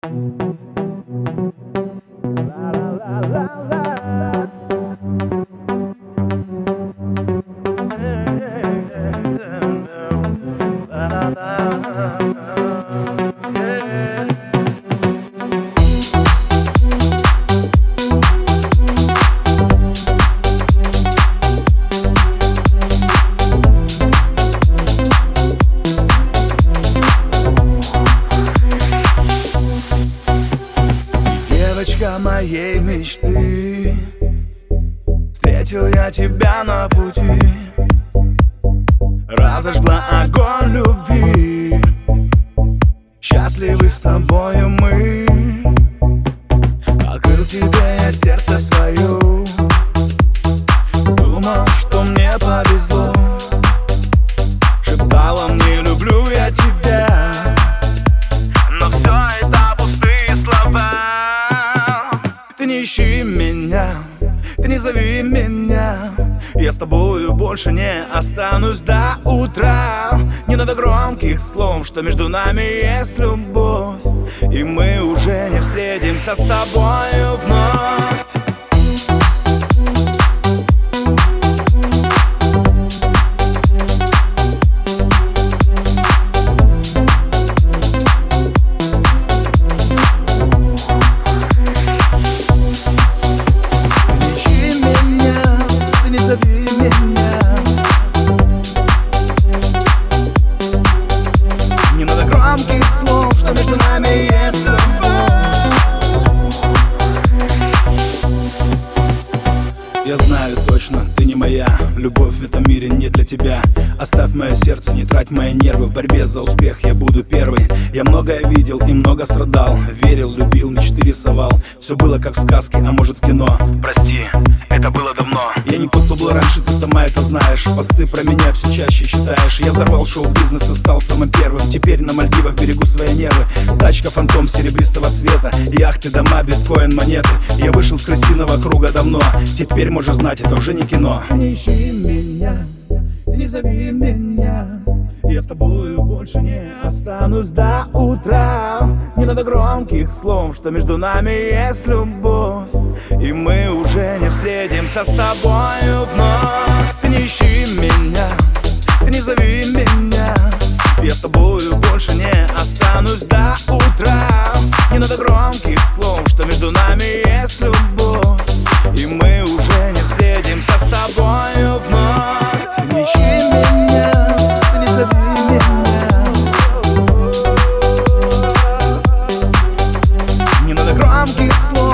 Девочка моей мечты, встретил я тебя на пути, разожгла огонь любви. Счастливы с тобою мы. Открыл тебе я сердце свое, думал, что мне повезло. Шептала мне: люблю я тебя, но все это пустые слова. Ты не ищи меня, ты не зови меня, я с тобою больше не останусь до утра. Не надо громких слов, что между нами есть любовь, и мы уже не встретимся с тобою вновь. Не надо громких слов, что между нами есть любовь. Я знаю точно, ты не моя. Любовь в этом мире не для тебя. Оставь мое сердце, не трать мои нервы. В борьбе за успех я буду первый. Я многое видел и много страдал. Верил, любил, мечты рисовал. Все было как в сказке, а может в кино. Прости, это было давно. Я не тот, кто был раньше, ты сама это знаешь. Посты про меня все чаще читаешь. Я взорвал шоу-бизнес и стал самым первым. Теперь на Мальдивах берегу свои нервы. Тачка фантом серебристого цвета, яхты, дома, биткоин, монеты. Я вышел с крысиного круга давно. Теперь можешь знать, это уже не кино. Не ищи меня, ты не зови меня, я с тобою больше не останусь до утра. Не надо громких слов, что между нами есть любовь, и мы уже не встретимся с тобою вновь. Ты не ищи меня, ты не зови меня, я с тобою больше не останусь до утра. Не надо громких слов, что между нами есть любовь, и мы уже не встретимся с тобою вновь. Ты не ищи меня, ты не зови меня, не надо громких слов.